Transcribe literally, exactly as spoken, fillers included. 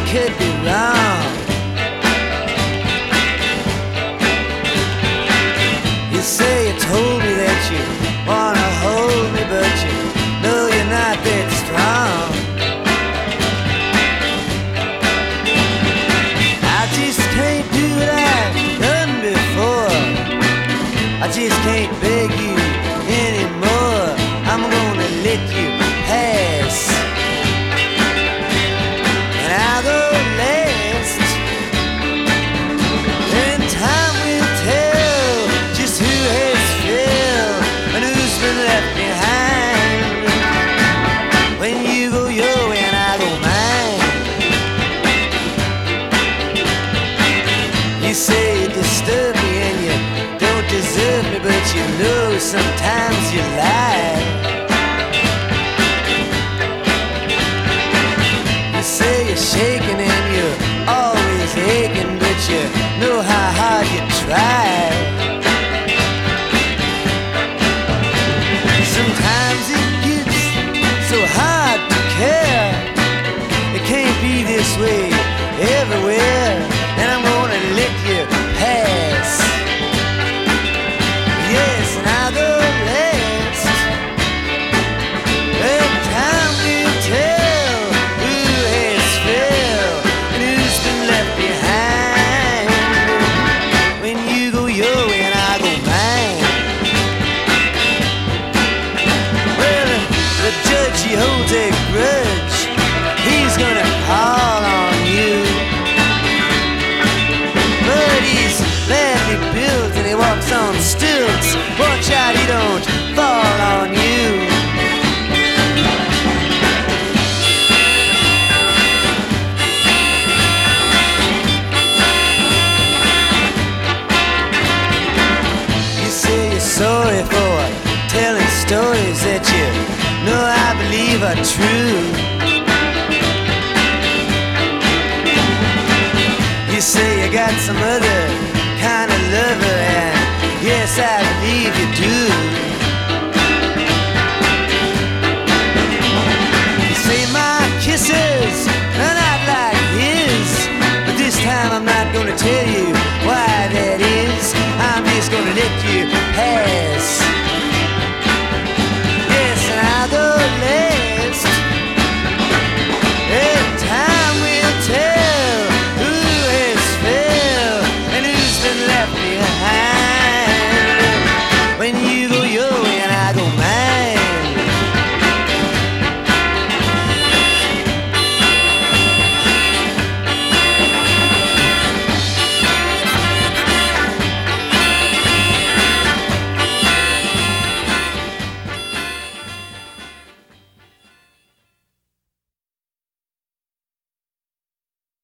could be wrong. You say you told me that you wanna hold me, but you know you're not that strong. I just can't do what I've done before. I just can't beg you anymore. I'm gonna let you pass, and I'll go last. And time will tell just who has failed and who's been left behind. When you go your way and I go mine. You say you disturb me and you don't deserve me, but you know sometimes you lie. You say you're shaking and you're always aching, but you know how hard you try. Sometimes it gets so hard to care. It can't be this way everywhere, and I'm gonna let you pass. Yes, and I'll go last. And time will tell who has failed and who's been left behind. When you go your way and I go mine. Well, the judge, he holds a grudge. He's gonna call on you, but he's badly built and he walks on stilts. Watch out he don't fall on you. You say you're sorry for telling stories that you know I believe are true. You say you got some other